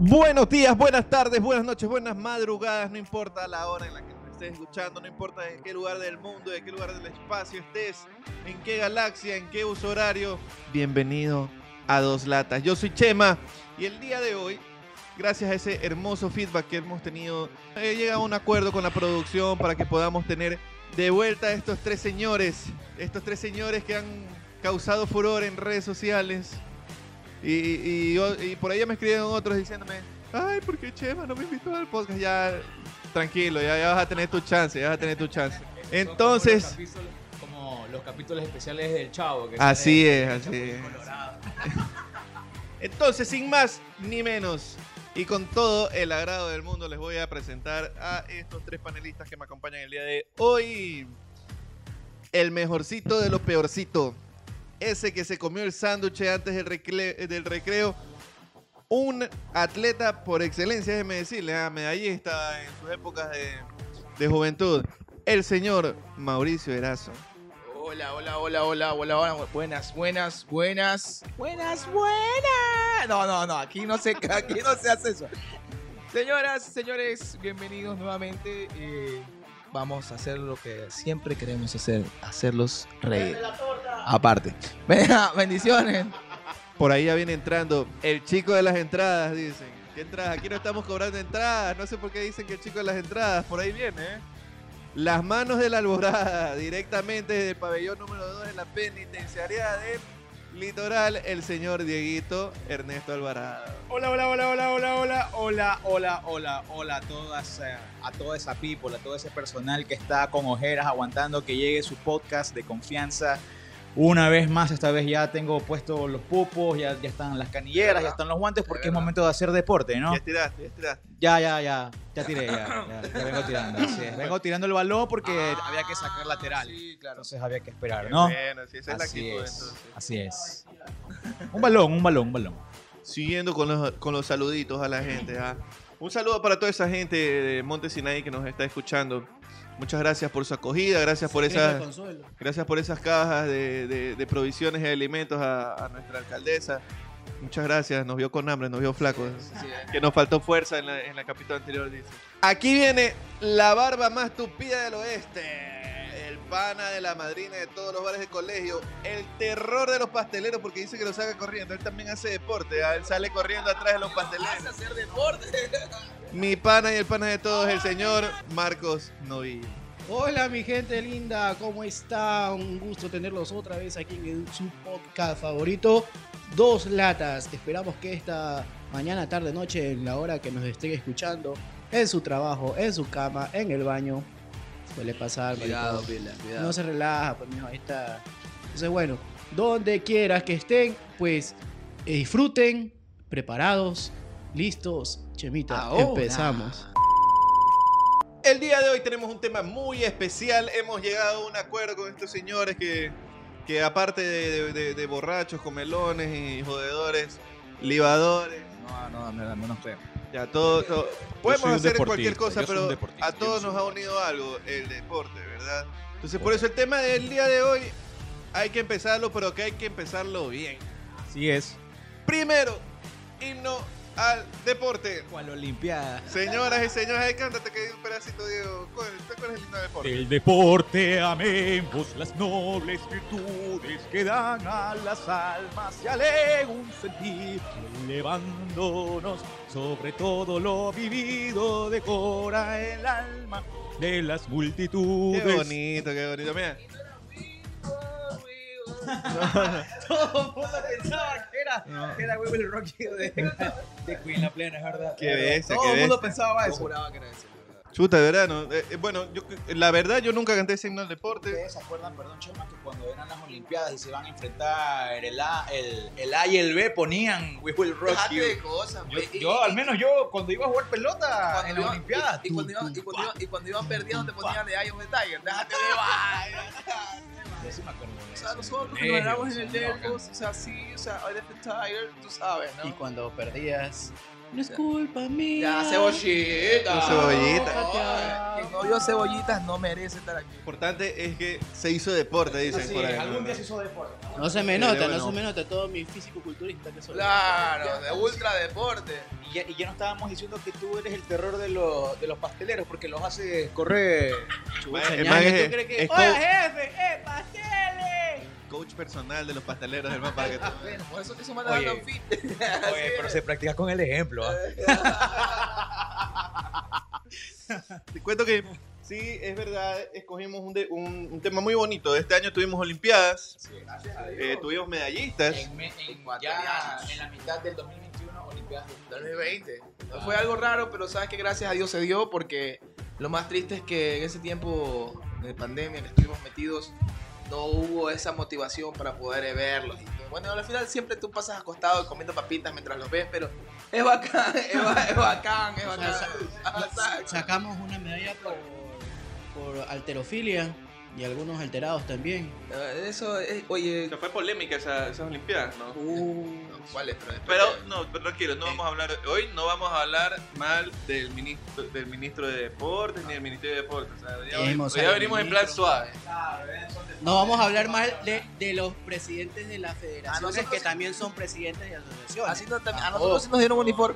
Buenos días, buenas tardes, buenas noches, buenas madrugadas, no importa la hora en la que nos estés escuchando, no importa en qué lugar del mundo, de qué lugar del espacio estés, en qué galaxia, en qué uso horario, bienvenido a Dos Latas. Yo soy Chema y el día de hoy, gracias a ese hermoso feedback que hemos tenido, he llegado a un acuerdo con la producción para que podamos tener de vuelta a estos tres señores que han causado furor en redes sociales. Y por ahí ya me escribieron otros diciéndome, ay, ¿por qué Chema no me invitó al podcast? Ya, tranquilo, ya vas a tener tu chance, Entonces, como los capítulos especiales del Chavo. Que así es. Entonces, sin más ni menos, y con todo el agrado del mundo, les voy a presentar a estos tres panelistas que me acompañan el día de hoy. El mejorcito de lo peorcito. Ese que se comió el sándwich antes del recreo. Un atleta por excelencia, déjeme decirle, medallista en sus épocas de juventud. El señor Mauricio Erazo. Hola. Buenas. No, aquí no se hace eso. Señoras, señores, bienvenidos nuevamente. Vamos a hacer lo que siempre queremos hacer, hacerlos reír. Aparte. Venga, bendiciones. Por ahí ya viene entrando el chico de las entradas, dicen. ¿Qué entradas? Aquí no estamos cobrando entradas. No sé por qué dicen que el chico de las entradas. Por ahí viene, ¿eh? Las manos de la Alborada, directamente desde el pabellón número 2 en la penitenciaría del Litoral, el señor Dieguito Ernesto Alvarado. Hola a toda esa people, a todo ese personal que está con ojeras aguantando que llegue su podcast de confianza. Una vez más, esta vez ya tengo puestos los pupos, ya están las canilleras, ya están los guantes porque es momento de hacer deporte, ¿no? Ya tiraste. Ya tiré, ya vengo tirando. Así es. Vengo tirando el balón porque había que sacar lateral. Sí, claro. Entonces había que esperar, ¿no? Bueno, si esa es la actitud, entonces. Así es. Un balón. Siguiendo con los saluditos a la gente. Un saludo para toda esa gente de Monte Sinaí que nos está escuchando. Muchas gracias por su acogida, gracias por esas cajas de provisiones y alimentos a nuestra alcaldesa. Muchas gracias, nos vio con hambre, nos vio flacos. Que nos faltó fuerza en la capítulo anterior, dice. Aquí viene la barba más tupida del oeste. El pana de la madrina de todos los bares de colegio. El terror de los pasteleros porque dice que lo saca corriendo. Él también hace deporte. Él sale corriendo atrás de los pasteleros. ¿Vas a hacer deporte? Mi pana y el pana de todos, el señor Marcos Novillo. Hola mi gente linda, ¿cómo está? Un gusto tenerlos otra vez aquí en su podcast favorito, Dos Latas. Esperamos que esta mañana, tarde, noche, en la hora que nos estén escuchando, en su trabajo, en su cama, en el baño, suele pasar. Cuidado. No se relaja, pues mijo, ahí está. Entonces bueno, donde quieras que estén, pues disfruten, preparados, listos. Chemita, empezamos. El día de hoy tenemos un tema muy especial. Hemos llegado a un acuerdo con estos señores que aparte de borrachos, comelones y jodedores, libadores. No creo. Ya, todo. Podemos hacer cualquier cosa, pero a todos nos ha unido algo, el deporte, ¿verdad? Entonces, por eso el tema del día de hoy hay que empezarlo, pero que hay que empezarlo bien. Así es. Primero, himno al deporte. ¿Cuál Olimpiada? Señoras y señores, cántate que hay un pedacito, Diego. ¿Cuál es el himno del deporte? Del deporte amemos las nobles virtudes que dan a las almas y alegre un sentir, elevándonos sobre todo lo vivido, decora el alma de las multitudes. Qué bonito, mira. Todo el mundo pensaba que era We Will Rock You de Queen, la plena, es verdad. Qué bestia, Todo el mundo pensaba eso. Yo juraba que era eso. Chuta, de verdad, ¿no? Bueno, la verdad yo nunca canté ese himno del deporte. ¿Ustedes se acuerdan, perdón, Chema, que cuando eran las Olimpiadas y se iban a enfrentar el A y el B ponían We Will Rock You? De cosas, Yo, al menos yo, cuando iba a jugar pelota en las Olimpiadas. Y cuando iban perdiendo te ponían de Eye of the Tiger. Déjate de vaina. Yo sí me acuerdo de O eso. sea, nosotros que nos éramos en el Delfos, o sea, sí, o sea, Eye of the Tiger, tú sabes, ¿no? Y cuando perdías, No es culpa mía. Ya, cebollita. No, cebollita. No, quien no vio cebollitas no merece estar aquí. Lo importante es que se hizo deporte, dicen Así por ahí. es, algún ¿no? día se hizo deporte. No se me Pero nota, bueno. no se me nota todo mi físico-culturista que soy. Claro, de ultra deporte. Y ya no estábamos diciendo que tú eres el terror de los pasteleros porque los haces correr. Chucha, El ñaño, man ¿tú es- crees que... es ¡Oye, co- jefe! ¡Pasteles! Coach personal de los pasteleros del mapa. Que Bueno, por eso que se Oye. mandan tan fit. Oye, pero se practica con el ejemplo. ¿Ah? Te cuento que sí, es verdad, escogimos un tema muy bonito. Este año tuvimos Olimpiadas, tuvimos medallistas. Ya en la mitad del 2021, Olimpiadas de 2020. Fue algo raro, pero sabes que gracias a Dios se dio porque lo más triste es que en ese tiempo de pandemia que estuvimos metidos no hubo esa motivación para poder verlos. Y bueno, al final siempre tú pasas acostado comiendo papitas mientras los ves, pero es bacán, es bacán. Sacamos una medalla por alterofilia y algunos alterados también. Eso es, oye, Fue polémica esas Olimpiadas, ¿no? ¿cuál es? Pero tranquilo, no vamos a hablar hoy, no vamos a hablar mal del ministro de Deportes ni del Ministerio de Deportes. O sea, Hemos ya al venimos en plan ministro. suave. No vamos a hablar mal de los presidentes de las federaciones nosotros que sí. también son presidentes de asociaciones. Así no, también, a nosotros sí nos dieron uniforme.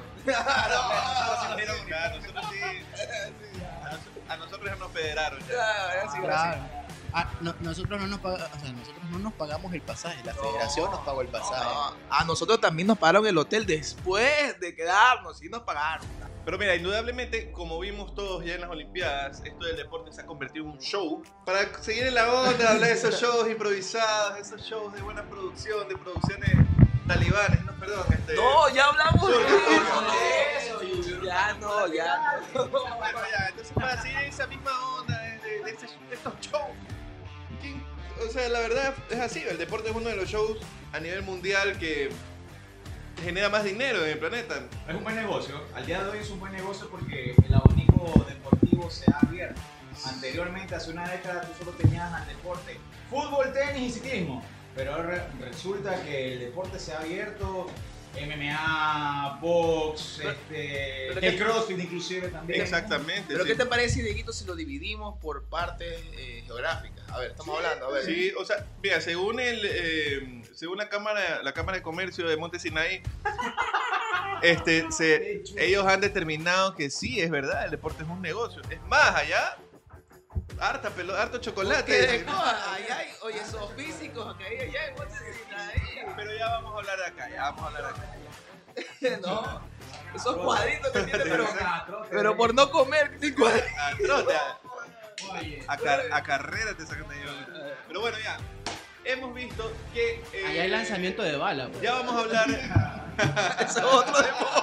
A nosotros ya nos federaron. Claro. Nosotros no nos pagamos el pasaje, la federación nos pagó el pasaje. A nosotros también nos pagaron el hotel después de quedarnos, sí nos pagaron. Pero mira, indudablemente, como vimos todos ya en las Olimpiadas, esto del deporte se ha convertido en un show. Para seguir en la onda, hablar de esos shows improvisados, esos shows de buena producción, de producciones talibanes, no, perdón. No, ya hablamos de Eso, eso. Ya no, ya no. Bueno, ya, entonces para seguir en esa misma onda de estos shows. O sea, la verdad es así, el deporte es uno de los shows a nivel mundial que genera más dinero en el planeta. Es un buen negocio. Al día de hoy es un buen negocio porque el abanico deportivo se ha abierto. Anteriormente, hace una década, tú solo tenías al deporte fútbol, tenis y ciclismo. Pero ahora resulta que el deporte se ha abierto. MMA, box, el CrossFit inclusive también. Exactamente. Pero sí. ¿qué te parece, Dieguito, si lo dividimos por partes geográficas? A ver, estamos hablando, a ver. Sí, o sea, mira, según según la cámara de comercio de Monte Sinaí, ellos han determinado que sí, es verdad, el deporte es un negocio. Es más, allá, harto chocolate. No, ahí hay, oye, esos físicos que hay allá en ahí. Pero ya vamos a hablar de acá, No, esos cuadritos que tiene, pero Pero por no comer, sí, cuadritos. A trote, a carrera te sacan de ahí. Pero bueno, ya, hemos visto que... Allá hay lanzamiento de bala. Pues. Ya vamos a hablar... Eso es otro deporte.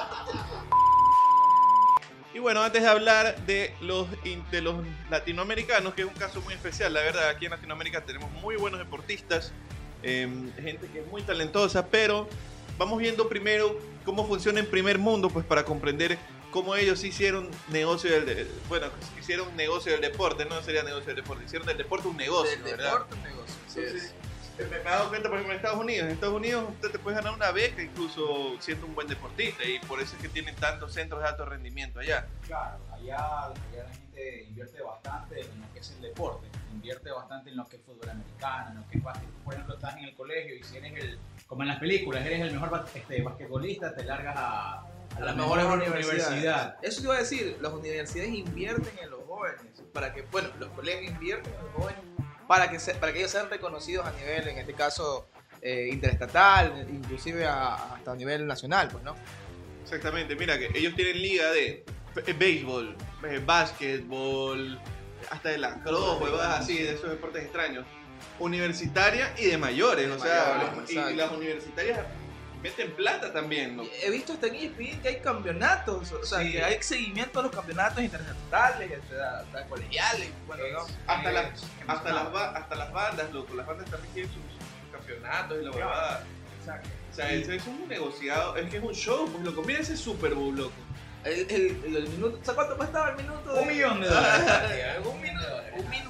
Y bueno, antes de hablar de los latinoamericanos, que es un caso muy especial, la verdad, aquí en Latinoamérica tenemos muy buenos deportistas, gente que es muy talentosa, pero vamos viendo primero cómo funciona en primer mundo, pues para comprender cómo ellos hicieron negocio hicieron negocio del deporte, no sería negocio del deporte, hicieron del deporte un negocio, Del ¿verdad? deporte un negocio. Sí, Entonces, me he dado cuenta, por ejemplo, en Estados Unidos usted te puede ganar una beca incluso siendo un buen deportista, y por eso es que tienen tantos centros de alto rendimiento allá. claro, allá la gente invierte bastante en lo que es el deporte, invierte bastante en lo que es fútbol americano, en lo que es básquet. Por ejemplo, estás en el colegio y si eres como en las películas, eres el mejor basquetbolista, te largas a la mejor universidad. Eso te iba a decir, las universidades invierten en los jóvenes, para que, bueno, los colegios invierten en los jóvenes para que ellos sean reconocidos a nivel, en este caso, interestatal, inclusive hasta a nivel nacional, pues, ¿no? Exactamente, mira que ellos tienen liga de béisbol, básquetbol, hasta de lacrosse, huevadas así, de esos deportes extraños, universitaria y de mayores, o sea, mayores, y las universitarias meten plata también, ¿no? He visto hasta en ESPN que hay campeonatos, o sea, Sí. que hay seguimiento a los campeonatos interestatales, hasta colegiales, bueno, ¿no? Hasta las bandas, loco, las bandas también tienen sus campeonatos y la huevada. Exacto. O sea, eso es un negociado, es que es un show, pues loco, mira ese Super Bowl, loco. El minuto, ¿sabes cuánto costaba el minuto? $1 millón. Un minutito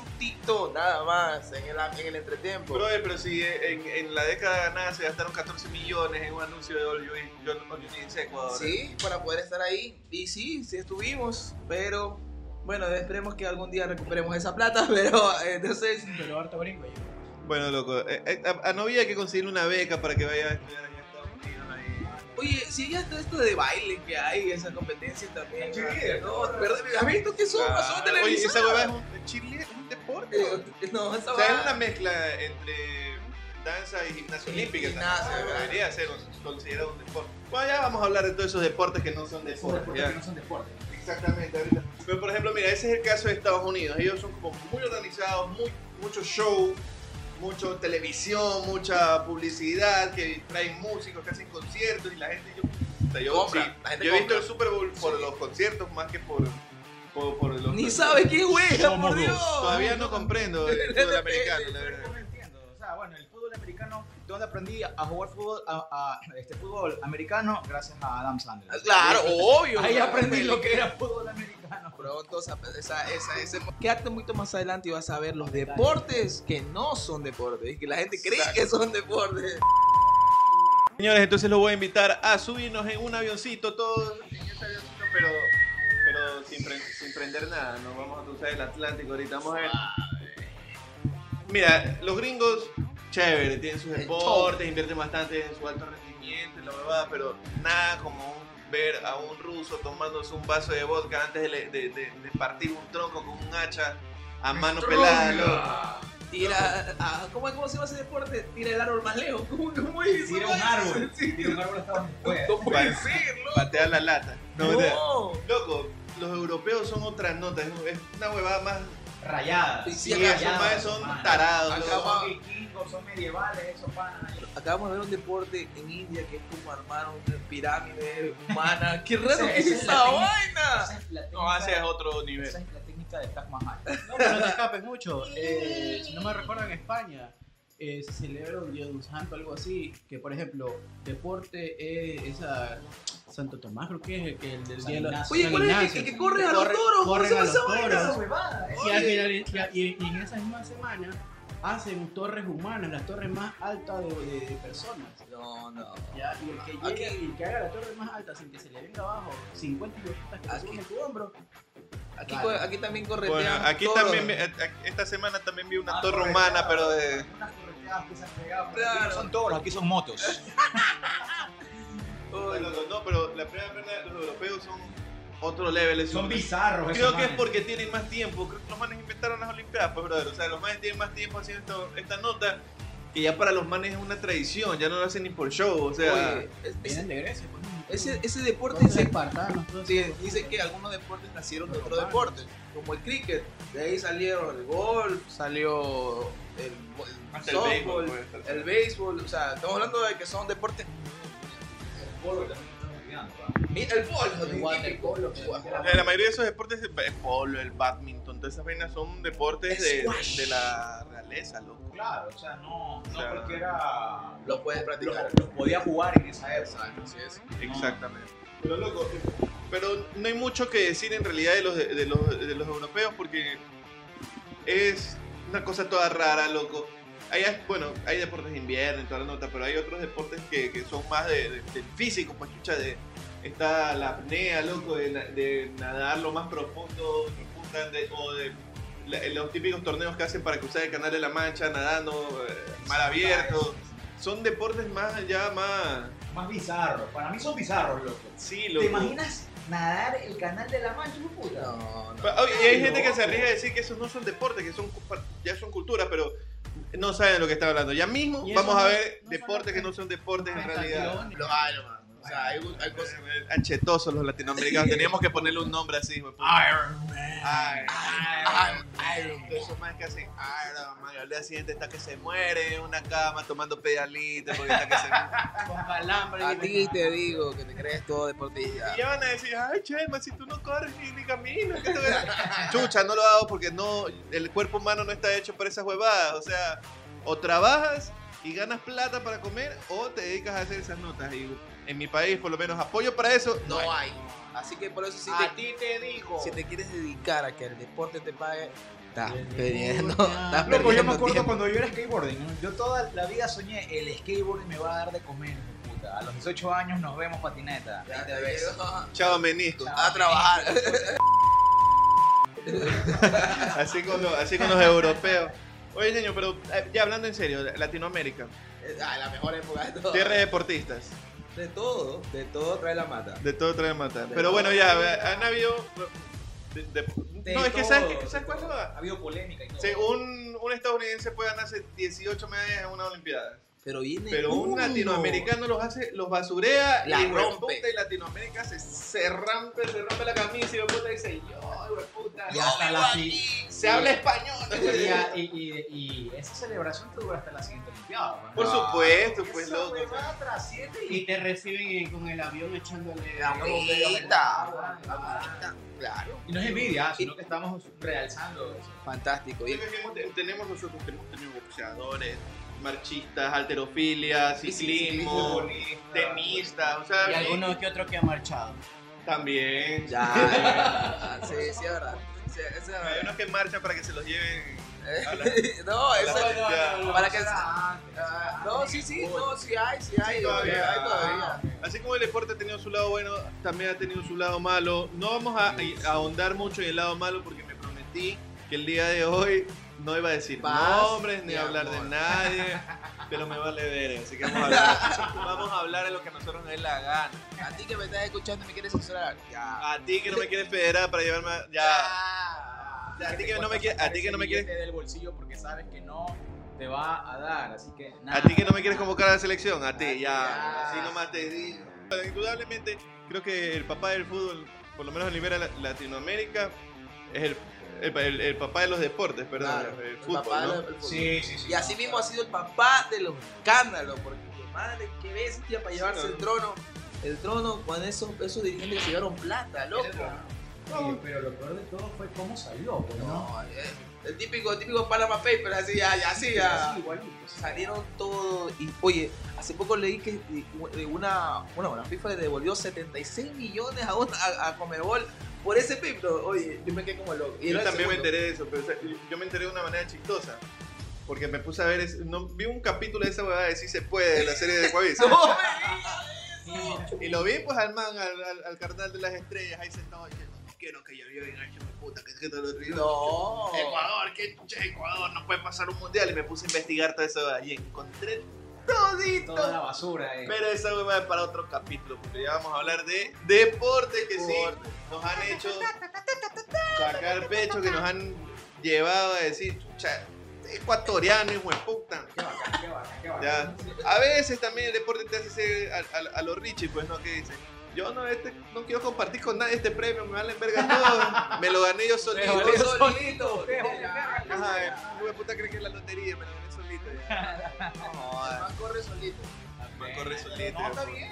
poquito nada más en el entretiempo. Brother, pero si en la década ganada se gastaron 14 millones en un anuncio de All You Need Ecuador. Sí, para poder estar ahí. Y sí estuvimos, pero bueno, esperemos que algún día recuperemos esa plata, pero entonces... Pero harto gringo ya. Bueno, loco, a Novi hay que conseguirle una beca para que vaya a estudiar allá en Estados Unidos. Ahí. Oye, si ya está esto de baile que hay, esa competencia también. Cheerleader. No, perdón, ¿has visto qué son? Son Oye, televisadas. esa huevada es un cheerleader, es un deporte. No, esa O sea, es va- una mezcla entre danza y gimnasia olímpica. Gimnasia, también. ¿verdad? Debería ser considerado un deporte. Bueno, ya vamos a hablar de todos esos deportes que no son deportes. ya. no son deportes. Exactamente, ahorita. Pero por ejemplo, mira, ese es el caso de Estados Unidos. Ellos son como muy organizados, mucho show, mucho televisión, mucha publicidad, que traen músicos, que hacen conciertos y la gente... Compra, la gente yo he visto compra. el Super Bowl por Sí. los conciertos más que por los... Ni sabe quién juega, Somos por dos. Dios. Todavía no comprendo el fútbol americano, la verdad. No entiendo. O sea, bueno, el fútbol americano, donde aprendí a jugar fútbol, fútbol americano gracias a Adam Sandler. Claro, obvio. Ahí aprendí lo que era fútbol americano. Pronto, quédate mucho más adelante y vas a ver los deportes que no son deportes y que la gente cree Exacto. que son deportes. Señores, entonces los voy a invitar a subirnos en un avioncito todos, en ese avioncito, pero sin prender nada. Nos vamos a cruzar el Atlántico ahorita. Vamos a ver. Mira, los gringos, chévere, tienen sus El deportes, invierten bastante en su alto rendimiento, y la verdad, pero nada como ver a un ruso tomándose un vaso de vodka antes de partir un tronco con un hacha a mano pelada, loco. Tira, ¿cómo se llama ese deporte? Tira el árbol más lejos. ¿Cómo es eso? Tira un árbol. Tira un árbol hasta donde pueda. No puede ser, loco. Patear la lata. No, mentira. No. Loco, los europeos son otras notas, es una huevada más. Rayadas. Sí, Sí, acá esos maes son mano. tarados. Acá loco. va- Son vikingos, son medievales, esos panas. Acabamos de ver un deporte en India que es como armar una pirámide humana. ¡Qué raro que es Esa es esa la técnica. vaina! Esa es la No, ese es técnica- otro nivel. esa es la técnica de Taj Mahal. No, pero no te escapes mucho. Si no me recuerdo, en España se celebra un día de un santo, algo así. Que por ejemplo, deporte es esa Santo Tomás, creo que es el del San día de los Ignacio. Oye, San ¿cuál es Ignacio. el que corre a los toros? ¿Cómo Corren se a llama los esa vaina? toros. huevada. Y al final, y en esa misma semana hacen torres humanas, las torres más altas de personas. No, no. ¿Ya? Y el que llegue y que haga la torre más alta sin que se le venga abajo 50 kilometas que te Aquí. suben en tu hombro. Aquí, Vale. aquí también corretean Bueno, aquí toros. también, esta semana también vi una Ah, torre correteadas, humana, pero de... unas correteadas que se han pegado. Claro. Aquí no son toros, aquí son motos. Uy, No, pero la primera verdad, los europeos son otro level. Son bizarros. Creo esos que es manes. porque tienen más tiempo. Creo que los manes inventaron las Olimpiadas, pues, brother. O sea, los manes tienen más tiempo haciendo esta nota que ya para los manes es una tradición. Ya no lo hacen ni por show. O sea, oye, Vienen de Grecia, pues. ese deporte Todos se espartanos, todos sí, esos- dice que algunos deportes nacieron de otro deporte, como el cricket. De ahí salieron el golf, salió hasta el el softball, béisbol, pues. el béisbol. O sea, estamos hablando de que son deportes. El polo también están olvidando. Mira, el polo, El waterpolo, La mayoría de esos deportes, el polo, el badminton, todas esas vainas son deportes de la realeza, loco. Claro, o sea, no O sea, cualquiera lo puedes practicar. los podía jugar en esa época. Exacto, así es. Exactamente. Pero loco, pero no hay mucho que decir en realidad de los europeos porque es una cosa toda rara, loco. Bueno, hay deportes de invierno y toda la nota, pero hay otros deportes que son más del físico, pues chucha, está la apnea, loco, de nadar lo más profundo, o de los típicos torneos que hacen para cruzar el Canal de la Mancha, nadando, mar abierto. Son deportes más. Más bizarros. Para mí son bizarros, loco. Sí, loco. ¿Te imaginas nadar el canal de la Mancha, hijo de puta? No, no. Oye, y hay gente que se arriesga a decir que esos no son deportes, que ya son cultura, pero no saben de lo que está hablando. Ya mismo Y eso vamos a no- ver no deportes son que no son deportes en realidad. Pentatlón. Los Ironman. O sea, hay cosas. Anchetosos los latinoamericanos. Teníamos que ponerle un nombre así, güey. Iron Man. Iron. Esos más que hacen Iron Man. Al día siguiente está que se muere en una cama tomando pedalitas porque está que se Con calambre. A ti te digo que te crees todo deportista. Y ya van a decir, ay, Chema, si tú no corres ni caminas, ¿qué te voy a-?" Chucha, no lo hago porque el cuerpo humano no está hecho para esas huevadas. O sea, o trabajas y ganas plata para comer o te dedicas a hacer esas notas. Y en mi país, por lo menos, apoyo para eso No hay. Así que por eso A ti te digo. si te quieres dedicar a que el deporte te pague, Estás perdiendo. Estás Loco, yo me perdiendo acuerdo tiempo. cuando yo era skateboarding, ¿no? Yo toda la vida soñé, el skateboarding me va a dar de comer, hijo de puta. A los 18 años nos vemos patineta. Ya Ahí te te ves. veo. Chao, menisco. A trabajar. Así con los europeos. Oye, señor, pero ya hablando en serio, Latinoamérica, La mejor época de todo. tierra de deportistas, De todo trae la mata. de todo trae mata. De Pero todo. bueno, ya, han habido... no, es que ¿sabes cuál es la Ha verdad? habido polémica y todo. Sí, un estadounidense puede ganarse 18 medallas en una olimpiada. Pero viene Pero un uno. latinoamericano los basurea La y rompe. puta, y Latinoamérica se rompe la camisa y puta dice yo, puta. Y hasta la Se habla español. y esa celebración te dura hasta la siguiente Olimpiada. ¿no? Por supuesto, pues Esa loco. huevada trasciende Y te reciben con el avión echándole La agüita. Claro. Y no es envidia, sino que estamos realzando eso. Fantástico. Y Tenemos tenido boxeadores, marchistas, halterofilia, ciclismo, tenistas, o sea, Y alguno que otro que ha marchado. también. ya. Sí, es verdad. Sí, es Hay verdad. unos que marchan para que se los lleven a la- No, eso no, para que Ah, no, sí, no, sí hay, todavía. hay todavía. Así como el deporte ha tenido su lado bueno, también ha tenido su lado malo. No vamos a ahondar mucho en el lado malo porque me prometí que el día de hoy no iba a decir Paz nombres ni y hablar de amor. nadie, pero me vale ver, así que vamos a hablar de lo que a nosotros nos dé la gana. A ti que me estás escuchando y me quieres censurar. Ya. A ti que no me quieres federar para llevarme ya. A ti que no me quieres, del bolsillo porque sabes que no te va a dar, así que nada. a ti que no me quieres convocar a la selección, a ti ya. Ya. Así nomás te digo. Indudablemente creo que el papá del fútbol, por lo menos a nivel de Latinoamérica, es el papá de los deportes, perdón, Claro, el el fútbol, papá ¿no? del fútbol. Sí. Y así mismo ha sido el papá de los escándalos, porque madre, qué bestia para llevarse Sí, el trono. El trono con esos dirigentes que se llevaron plata, loco. Oye, pero lo peor de todo fue cómo salió, pues, ¿no? No, el típico Panama Papers, así ya. Así, igualito. Salieron todos y oye, hace poco leí que una FIFA le devolvió 76 millones a Conmebol por ese piplo. Oye, yo me quedé como loco. Y Yo era el también me segundo. enteré de eso, pero o sea, yo me enteré de una manera chistosa. Porque me puse a ver, vi un capítulo de esa huevada de Si Se Puede, de la serie de Coavisa. No me digas eso. Y lo vi pues al man, al carnal de las estrellas, ahí sentado diciendo, quiero que yo bien hecho, mi puta, que te lo digo. No. Ecuador, que Ecuador no puede pasar un mundial. Y me puse a investigar todo eso y encontré todito. Toda la basura. Pero esa huevada es para otro capítulo, porque ya vamos a hablar de deporte que sí nos han hecho sacar pecho, que nos han llevado a decir, chucha, ecuatoriano, hijo de puta. Qué bacán. Ya. A veces también el deporte te hace ser a los Richie, pues, ¿no? Que dice, yo no quiero compartir con nadie este premio, me valen verga todo. Me lo gané yo solito. Yo solito. Ajá, hijo de puta cree que es la lotería, me lo gané solito. Ya. No, El man corre solito. me corre solito. No, está bien.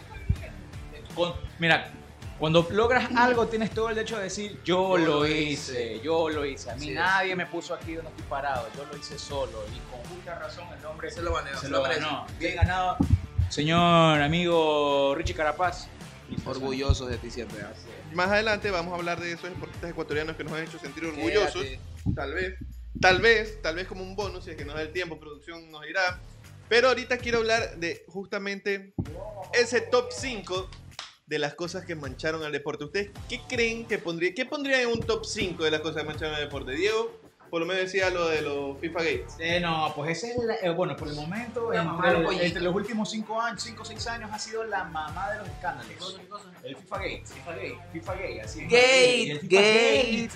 Mira, cuando logras algo tienes todo el derecho de decir yo lo hice. A mí Sí. nadie me puso aquí donde estoy parado, yo lo hice solo y con justa razón el hombre Se lo baneó. se lo ganó. Bien ganado, señor amigo Richie Carapaz. Orgullosos de ti siempre. Más adelante vamos a hablar de esos deportistas ecuatorianos que nos han hecho sentir orgullosos. Quédate. Tal vez como un bonus, si es que nos da el tiempo, producción nos dirá. Pero ahorita quiero hablar de justamente ese top 5 de las cosas que mancharon al deporte. ¿Ustedes qué creen que qué pondrían en un top 5 de las cosas que mancharon al deporte? Diego, por lo menos decía lo de los FIFA Gates. No, pues ese es bueno, por el momento, La mamá de los pollitos. entre los últimos 5 o 6 años ha sido la mamá de los escándalos. El FIFA Gate, así. Gate, El FIFA Gate.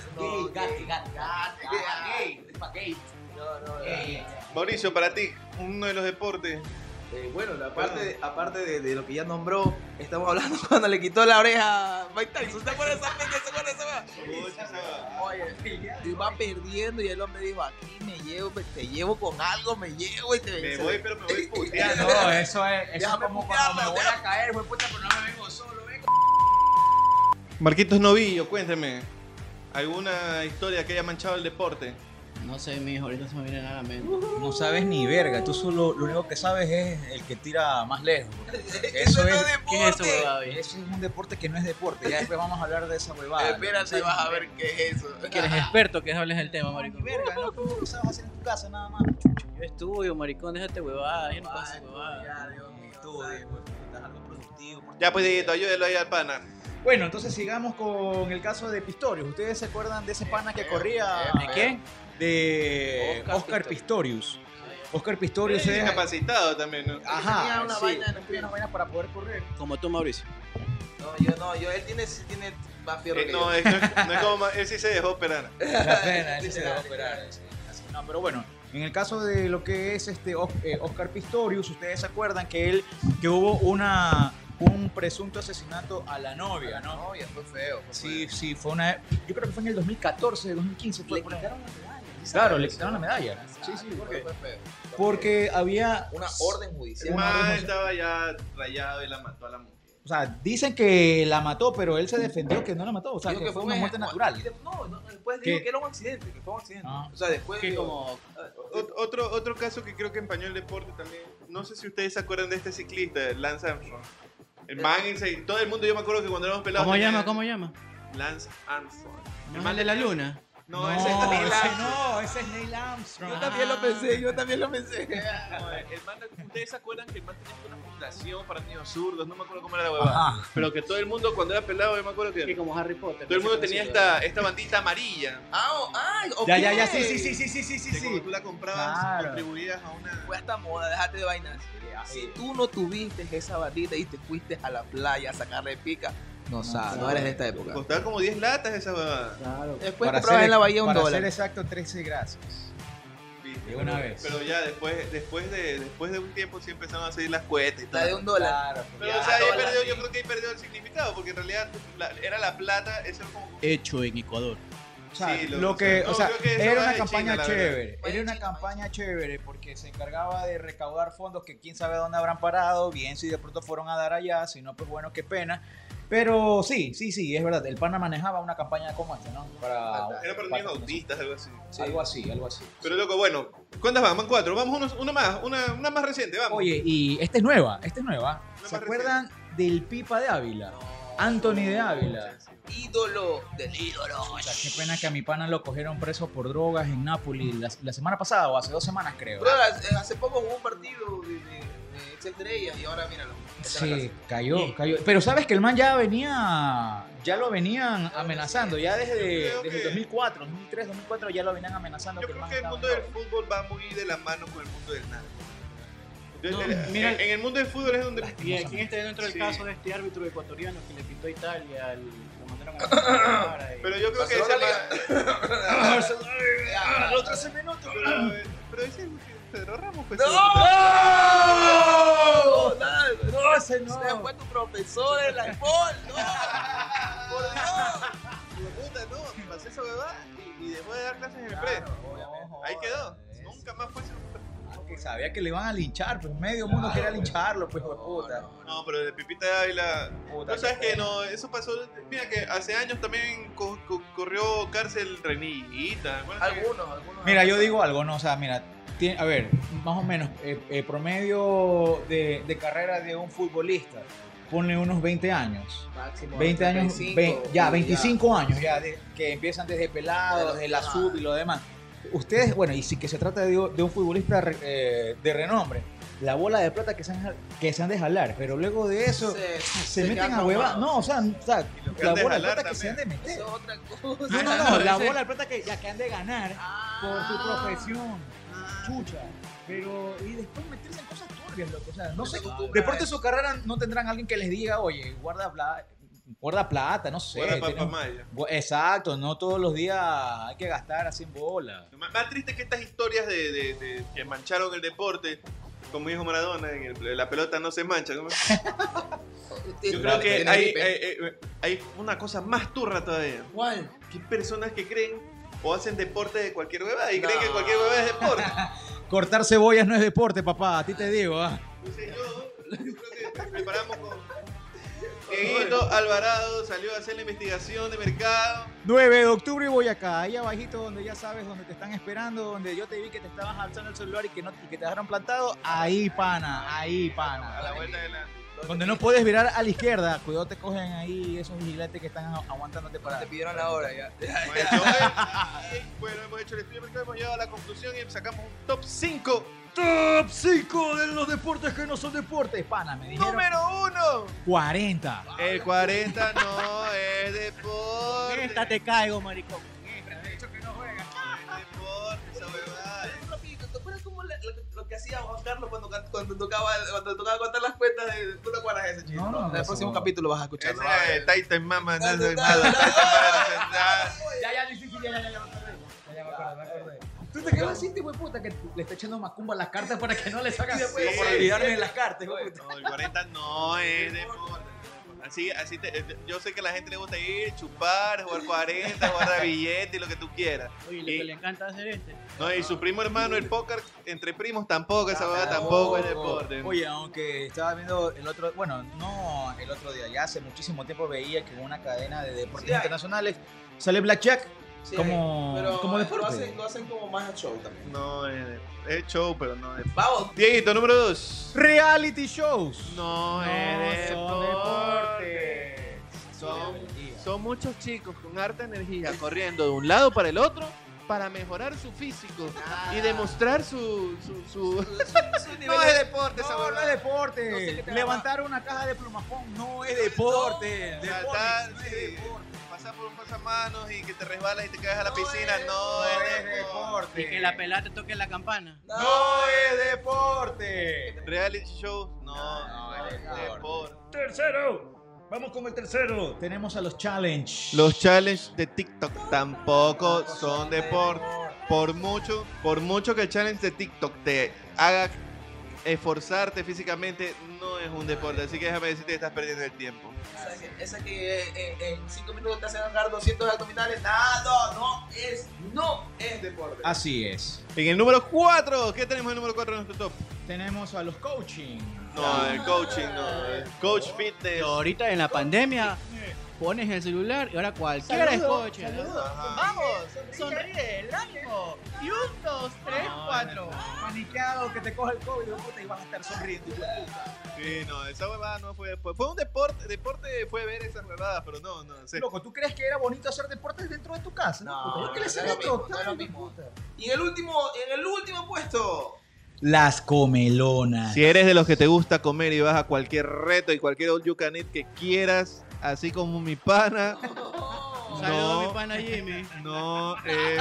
FIFA Gate. No. Mauricio, para ti, uno de los deportes. Bueno, aparte de lo que ya nombró, estamos hablando cuando le quitó la oreja a Mike Tyson. ¿Se acuerdan de esa pendeja? ¿Se acuerdan de esa? Oye, y va perdiendo y el hombre dijo, aquí te llevo con algo, me llevo y te Me vengo. voy, pero me voy puteando. No, eso es Déjame como putearla, cuando me voy a déjame. caer, fue puta, pero no me vengo solo, vengo. Marquitos Novillo, cuénteme. ¿Alguna historia que haya manchado el deporte? No sé, mijo, ahorita se me viene nada a la mente. No sabes ni verga, tú solo lo único que sabes es el que tira más lejos. Eso no es ¿Qué es eso, deporte. huevada? Eso es un deporte que no es deporte. Ya después vamos a hablar de esa huevada. Espérate, vas a ver qué es eso. Que eres experto, que hables del tema, Ni maricón. verga, no como que sabes hacer en tu casa nada más. Yo estudio, maricón, déjate huevada. Yo no paso Ay, huevada. ya, Dios mío. Estudio, pues, algo productivo. Ya, pues, Dieguito, ayúdelo ahí al pana. Bueno, entonces sigamos con el caso de Pistorius. ¿Ustedes se acuerdan de ese pana que corría? ¿De quién? De Oscar Pistorius. Oscar Pistorius Sí, es... discapacitado también, ¿no? Ajá, Tenía una sí, vaina en el tenía pie. una vaina para poder correr. Como tú, Mauricio. No, él tiene más fierro que No, yo. no es como él sí se dejó operar. La pena, ese se debe operar. Así, no, pero bueno, en el caso de lo que es Oscar Pistorius, ustedes se acuerdan que hubo un presunto asesinato a la novia, ¿no? No, ya fue feo. Sí, fue una... Yo creo que fue en el 2014, 2015. Fue Le por ahí. quitaron la medalla. Claro, le quitaron la medalla. Sí, ¿por qué? Fue feo. Porque había... Una orden El judicial. man estaba ya rayado y la mató a la mujer. O sea, dicen que la mató, pero él se defendió que no la mató. O sea, Dijo que fue una muerte natural. No, después ¿Qué? dijo que era un accidente, que fue un accidente. Ah. O sea, después Que dijo, como... Otro caso que creo que empañó el deporte también. No sé si ustedes se acuerdan de este ciclista, Lance Armstrong. El man, todo el mundo, yo me acuerdo que cuando éramos pelados. ¿Cómo tenía- llama? ¿Cómo llama? Lance Armstrong. ¿No es el de la luna? No, ese es Neil Armstrong. ese es Neil Armstrong. yo también lo pensé. No, el man, ¿ustedes se acuerdan que el man tenía una fundación para niños zurdos? No me acuerdo cómo era la huevada. Ajá. Pero que todo el mundo, cuando era pelado, yo me acuerdo Que que como Harry Potter. todo el mundo tenía esta bandita amarilla. Ok. Ya, sí. Que cuando tú la comprabas, Claro. contribuías a una. Fue hasta moda, déjate de vainas. Si tú no tuviste esa bandita y te fuiste a la playa a sacarle pica, no sabes, no eres de esta época. Costaba como 10 latas esa huevada. Claro. Después comprabas en la bahía para $1. ser exacto, 13 gracias. De una vez. Pero ya después de un tiempo sí empezaron a salir las cuetas y La de todo. $1. Claro. Pero o sea, yo creo que ahí perdió el significado, porque en realidad era la plata, eso era como... Hecho en Ecuador. O sea, Sí, lo que, no, o sea, creo que eso era va una de campaña China, la chévere, verdad. era una China, campaña chévere porque se encargaba de recaudar fondos que quién sabe dónde habrán parado, bien si de pronto fueron a dar allá, si no, pues bueno, qué pena. Pero sí, es verdad, el pana manejaba una campaña como esta, ¿no? Era para niños autistas, algo así. Algo así. Pero loco, bueno, ¿cuántas van? Van 4, vamos una más, una más reciente, vamos. Oye, y esta es nueva. Una ¿Se más acuerdan del Pipa de Ávila? Anthony de Ávila. Ídolo del ídolo. O sea, qué pena que a mi pana lo cogieron preso por drogas en Nápoles la semana pasada o hace 2 semanas creo. Bro, hace poco hubo un partido de entre ellas y ahora míralo. Está en la Sí, casa. cayó. Pero sabes que el man ya lo venían amenazando, ya desde Yo creo que- 2004, 2003, 2004 ya lo venían amenazando. Yo que el creo man que el estaba mundo en del drogas. fútbol va muy de la mano con el mundo del narco. No, En- mira- en el mundo del fútbol es donde... Y aquí está dentro del Sí. caso de este árbitro ecuatoriano que le pitó a Italia, lo mandaron a la Pero yo creo que Barcelona ese man... Los 13 minutos. Pero ese Pedro Ramos, pues... ¡No! No, ese no. Se fue tu profesor en la IPOL. ¡No! ¡Por Dios! Puta, no, pasé esa huevada y dejó de dar clases en el pre. Ahí quedó. Nunca más fue ese... Que sabía que le iban a linchar, pues medio mundo quería lincharlo, pues puta. No, pero de Pipita de Ávila... Puta, No, sabes qué que no, eso pasó... Mira que hace años también corrió cárcel Renillita. Algunos. Mira, yo digo algo, ¿no? O sea, mira, a ver, más o menos, promedio de carrera de un futbolista, ponle unos 20 años. Máximo. 20 años, 25, 25 años ya, que empiezan desde pelados, desde la sub y lo demás. Ustedes, bueno, y si que se trata de un futbolista de renombre, la bola de plata que se han de jalar, pero luego de eso se meten quedan a hueva. traumados. No, o sea, que la han de bola de jalar plata que se han de Eso meter. es otra cosa. No, la bola de plata que han de ganar por su Ah. profesión, chucha. Pero, y después meterse en cosas turbias, loco. O sea, no sé, acostumbra después a de eso. su carrera no tendrán alguien que les diga, oye, guarda plata, no sé. Fuera Papa tenemos- Maya. Exacto, no todos los días hay que gastar así en bola. Más triste que estas historias de que mancharon el deporte, como dijo Maradona, la pelota no se mancha. ¿no? Yo creo que hay una cosa más turra todavía. ¿Cuál? Que hay personas que creen o hacen deporte de cualquier huevada y No. creen que cualquier huevada es deporte. Cortar cebollas no es deporte, papá, a ti te digo. Entonces yo creo que preparamos con... Dieguito Alvarado salió a hacer la investigación de mercado. 9 de octubre y Boyacá, ahí abajito donde ya sabes, donde te están esperando, donde yo te vi que te estabas alzando el celular y que te dejaron plantado, ahí pana. A la vuelta de la... Donde no puedes virar a la izquierda, cuidado te cogen ahí esos vigilantes que están aguantándote para... Te pidieron la hora ya. Bueno, hemos hecho el estudio de mercado, hemos llegado a la conclusión y sacamos un top 5. Top 5 de los deportes que no son deportes, pana, me dijeron. Número 1. 40. El 40 no es deporte. Esta te caigo, maricón. De hecho que no juega. No es deporte, esa huevada. Rapidito, ¿te acuerdas cómo lo que hacía Juan Carlos cuando tocaba contar las cuentas de... ¿Tú te acuerdas de ese chiste? No, En el próximo capítulo vas a escucharlo. Ese es Titan Mama, no es Titan nada. Mama. Ya me acordé. ¿Tú te quedas así, tipo de puta, que le está echando macumba a las cartas para que no le saquen Sí. por olvidarme de las cartas? hijo de puta? No, el 40 no es deporte. Yo sé que a la gente le gusta ir, chupar, jugar 40, jugar billetes y lo que tú quieras. Oye, lo que le encanta hacer No, y su primo hermano, el póker, entre primos tampoco, esa huevada tampoco es deporte. Oye, aunque estaba viendo el otro, bueno, no el otro día, ya hace muchísimo tiempo veía que en una cadena de deportes Sí, hay. internacionales sale Blackjack Sí, como, pero como deporte. Lo hacen como más show también. No, es show, pero no es. Vamos. Dieguito, número 2. Reality shows. No es son deporte. Son muchos chicos con harta energía corriendo de un lado para el otro para mejorar su físico y demostrar su no es deporte esa No, no es huevada. deporte. No sé qué te Levantar una caja de plumafón no es deporte. Saltar, No es sí, deporte. pasar por un pasamanos y que te resbalas y te caes a la No piscina, es no es deporte. Y que la pelada te toque la campana. No es deporte. Reality shows, no, No es es deporte. Tercero. Vamos con el tercero. Tenemos a los challenge. Los challenges de TikTok tampoco son deporte. Por mucho que el challenge de TikTok te haga esforzarte físicamente, no es un deporte. Así que déjame decirte que estás perdiendo el tiempo. Esa que en 5 minutos te hacen ganar 200 abdominales. No es deporte. Así es. En el número 4, ¿qué tenemos en el número 4 de nuestro top? Tenemos a los coaching. No, el coaching, no. El coach fitness. Ahorita en la pandemia pones el celular y ahora cualquiera es coche. Ajá. Vamos, sonríe, el ánimo. Y 1, 2, 3, 4. Paniqueado que te coge el COVID puta, y vas a estar sonriendo. hijo de puta. Sí, no, esa huevada no fue deporte. Fue un deporte. Deporte fue ver esas huevadas, pero no. Sí. Loco, ¿tú crees que era bonito hacer deportes dentro de tu casa? No, Puta, yo que le no sé es lo esto, mismo, no es lo tal, mismo. puta. Y en el último puesto. Las comelonas. Si eres de los que te gusta comer y vas a cualquier reto y cualquier all you can eat que quieras, así como mi pana, Saludos a mi pana Jimmy. no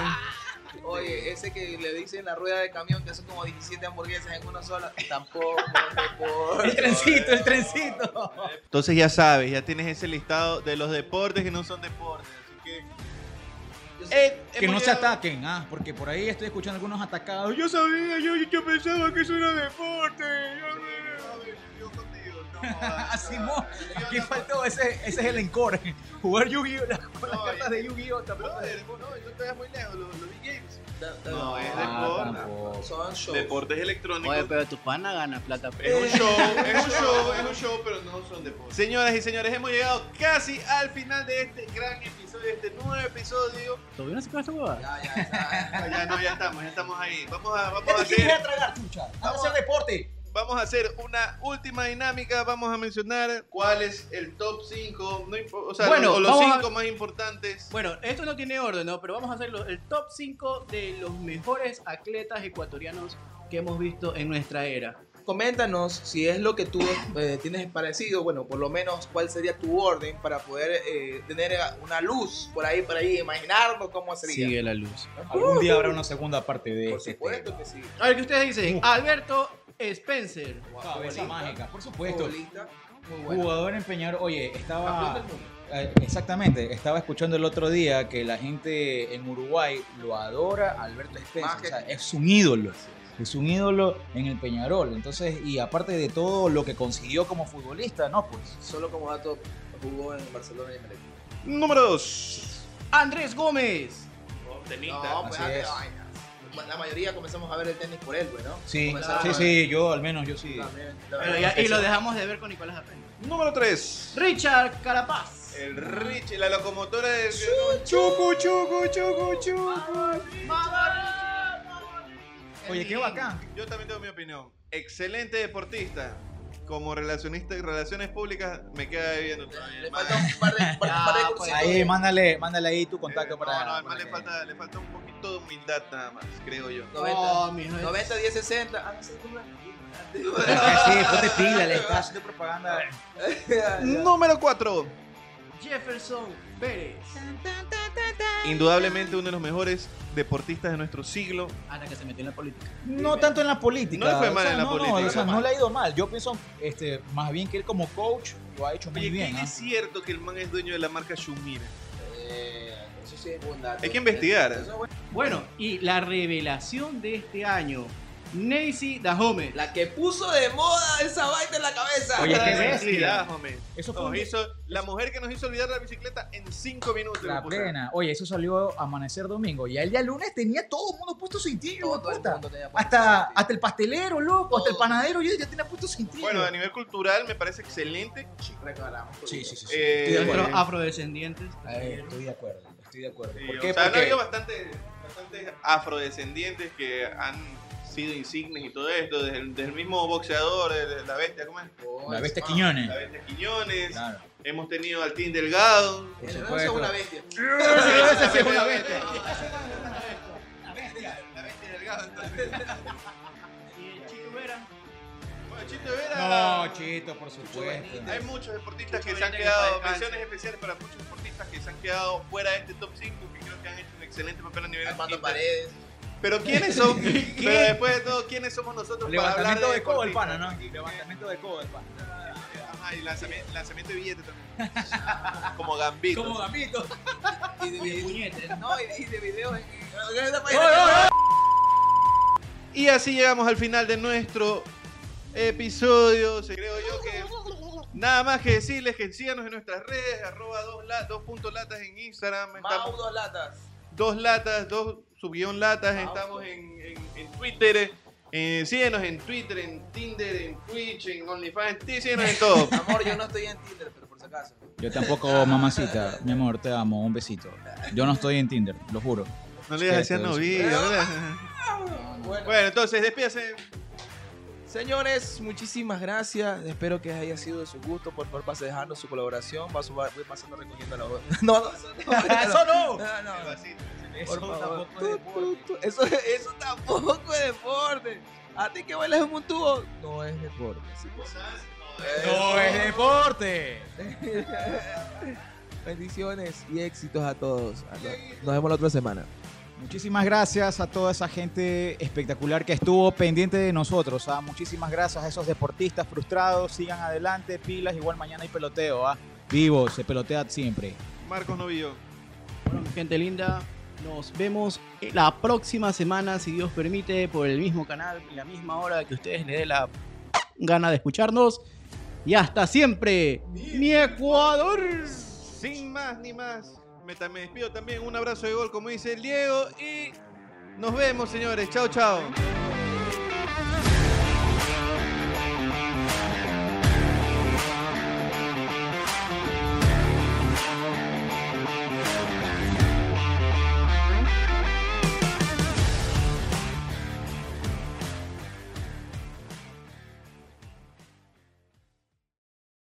Oye, ese que le dicen la rueda de camión que son como 17 hamburguesas en una sola, tampoco es deporte. El trencito. Entonces ya sabes, ya tienes ese listado de los deportes que no son deportes. Así que Que no hemos se llegado- ataquen, porque por ahí estoy escuchando algunos atacados. Yo sabía, yo pensaba que eso era deporte. Yo contigo, no. Simón, aquí faltó, ese es el encore. Jugar Yu-Gi-Oh! Con las cartas de Yu-Gi-Oh! tampoco. Brother, no te vayas muy lejos, los V-Games. No, No, es Ah, deporte. tampoco. son shows. Deportes electrónicos. Oye, pero tu pana gana plata. Es un show, es un show, pero no son deportes. Señoras y señores, hemos llegado casi al final de este gran episodio, de este nuevo episodio. ¿Todavía no se acaba esta huevada? Ya. Ya estamos ahí. Vamos a ¿Qué te quieres hacer, tragar, chucha? Vamos a hacer deporte. vamos a hacer una última dinámica. Vamos a mencionar cuál es el top 5, o sea, Bueno, o los vamos a- 5 más importantes. Bueno, esto no tiene orden, ¿no? Pero vamos a hacer el top 5 de los mejores atletas ecuatorianos que hemos visto en nuestra era. Coméntanos si es lo que tú tienes parecido, bueno, por lo menos cuál sería tu orden para poder tener una luz por ahí, imaginarnos cómo sería. Sigue la luz. Algún día habrá una segunda parte de Por este supuesto tema. que sí. A ver, ¿qué ustedes dicen? Alberto Spencer. Cabeza mágica, por supuesto. Futbolista, muy bueno. Jugador en Peñarol. Oye, Campeón estaba... del mundo. Exactamente, estaba escuchando el otro día que la gente en Uruguay lo adora a Alberto Spencer, Más que- o sea, es un ídolo. Es un ídolo en el Peñarol. Entonces, y aparte de todo lo que consiguió como futbolista, no, pues. Solo como dato, jugó en Barcelona y en Emelec. Número 2. Andrés Gómez. No, pues Así hazte es. vainas. la mayoría comenzamos a ver el tenis por él, pues, ¿no? Sí, Comenzamos sí, yo al menos, yo sí. También, Y lo dejamos de ver con Nicolás Apendo. Número 3. Richard Carapaz. El Rich, la locomotora del... Chucu. Oye, qué bacán. Yo también tengo mi opinión. Excelente deportista. Como relacionista y relaciones públicas, me queda debiendo todavía. Le falta un par de cursitos. Ahí, mándale ahí tu contacto para... No, además le falta un poquito de humildad nada más, creo yo. 90, 10, 60. Sí, ponte pila, le estás haciendo propaganda. Número 4. Jefferson Pérez. Indudablemente uno de los mejores deportistas de nuestro siglo. Hasta que se metió en la política. No tanto en la política. No le fue mal en la política. No le ha ido mal. Yo pienso, más bien que él como coach lo ha hecho muy Oye, bien. ¿qué es cierto que el man es dueño de la marca Shumira? Eso sí es buen dato. Hay que investigar. Bueno, y la revelación de este año, Neisy Dajome. La que puso de moda esa vaina en la cabeza. Oye, qué Sí, bestia. hombre. Eso fue Nos un- hizo la mujer que nos hizo olvidar la bicicleta en 5 minutos. La lo puso. plena. Oye, eso salió Amanecer Domingo. Y el día lunes tenía todo el mundo puesto cintillo. Todo el puta. mundo tenía puesto Hasta el pastelero, loco. Hasta el panadero ya tenía puesto cintillo. Bueno, a nivel cultural me parece excelente. Regalamos. Sí. Nuestros afrodescendientes. Estoy de acuerdo. Sí, ¿Por o qué? sea, han Porque habido bastantes afrodescendientes que han sido insignes y todo esto, desde el mismo boxeador, la bestia, ¿cómo es? la bestia Quiñones. La bestia Quiñones. Claro. Hemos tenido al Team Delgado. Por Eso supuesto. es una bestia. Esa sí es una bestia. La bestia Delgado, entonces. Y Chico Vera. Bueno, Chito Vera. No, Chito, por supuesto. Hay muchos deportistas que Chito se han Benítez, quedado, que para menciones especiales para muchos deportistas que se han quedado fuera de este top 5, que creo que han hecho un excelente papel a nivel Armando inter- Paredes. Pero ¿quiénes son? Pero después de todo, ¿quiénes somos nosotros para hablar Levantamiento de de codo el deportistas? pana, ¿no? Levantamiento de codo el pana. Ajá, y lanzamiento de billetes también. Como Gambito. Como Gambito. Y de Puñete. No, y de videos en Y así llegamos al final de nuestro episodio. Creo yo que nada más que decirles que síganos en nuestras redes, @2.latas en Instagram. Mau, 2 latas. 2 latas, 2_latas. Estamos en Twitter. Síguenos en Twitter, en Tinder, en Twitch, en OnlyFans. Síguenos en todo. Amor, yo no estoy en Tinder, pero por si acaso. Yo tampoco, mamacita. Mi amor, te amo. Un besito. Yo no estoy en Tinder, lo juro. No le digas así a novillo. Bueno, entonces despídase. Señores, muchísimas gracias. Espero que haya sido de su gusto. Por favor, pase dejando su colaboración. Voy pasando recogiendo la voz. No, ¡Eso no! No. Eso Por favor. tampoco es deporte. Eso tampoco es deporte. A ti que bailas en un tubo, no es deporte. ¡No es deporte! Bendiciones y éxitos a todos. Nos vemos la otra semana. Muchísimas gracias a toda esa gente espectacular que estuvo pendiente de nosotros. Muchísimas gracias a esos deportistas frustrados. Sigan adelante, pilas. Igual mañana hay peloteo. Vivo, se pelotea siempre. Marcos Novillo. Bueno, mi gente linda, nos vemos la próxima semana, si Dios permite, por el mismo canal, en la misma hora que ustedes les dé la gana de escucharnos. Y hasta siempre, mi Ecuador. Sin más ni más, me despido también. Un abrazo de gol, como dice el Diego. Y nos vemos, señores. Chao, chao.